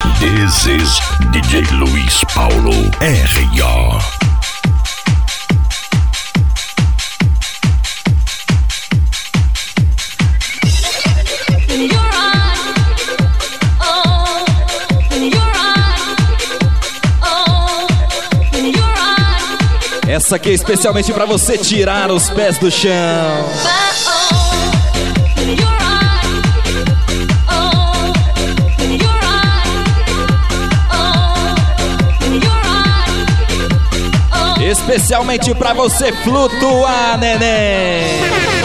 This is DJ Luiz Paulo R.O. Essa aqui é especialmente pra você tirar os pés do chão. Especialmente pra você flutuar, neném.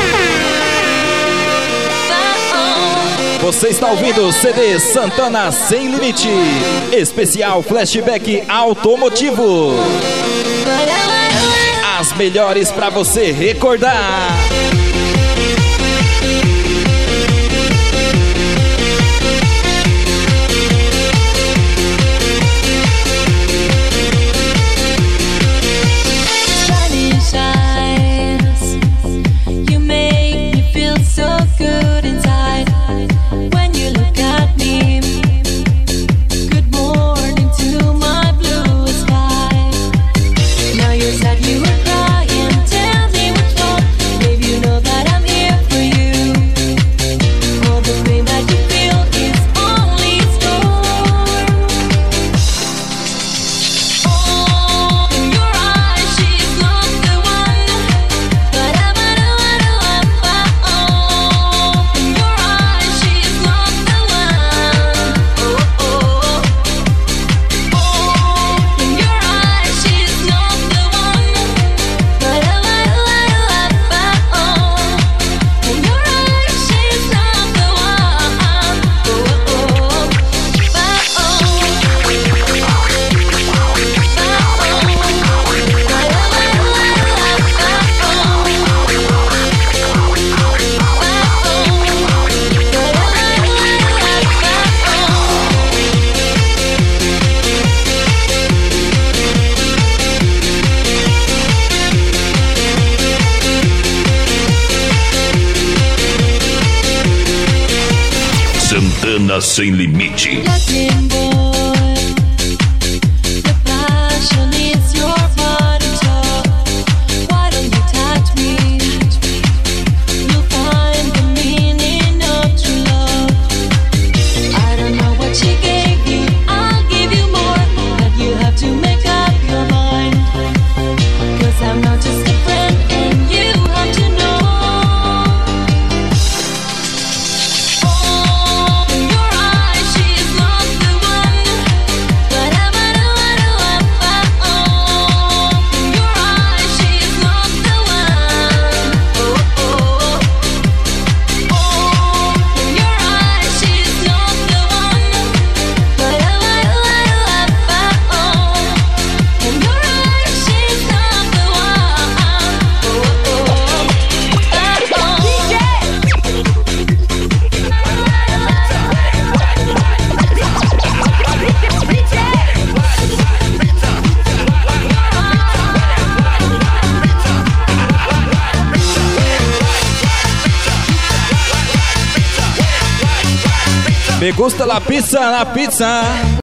Você está ouvindo o CD Santana Sem Limite, especial flashback automotivo. As melhores pra você recordar. Santana Sem Limite. Me gusta la pizza,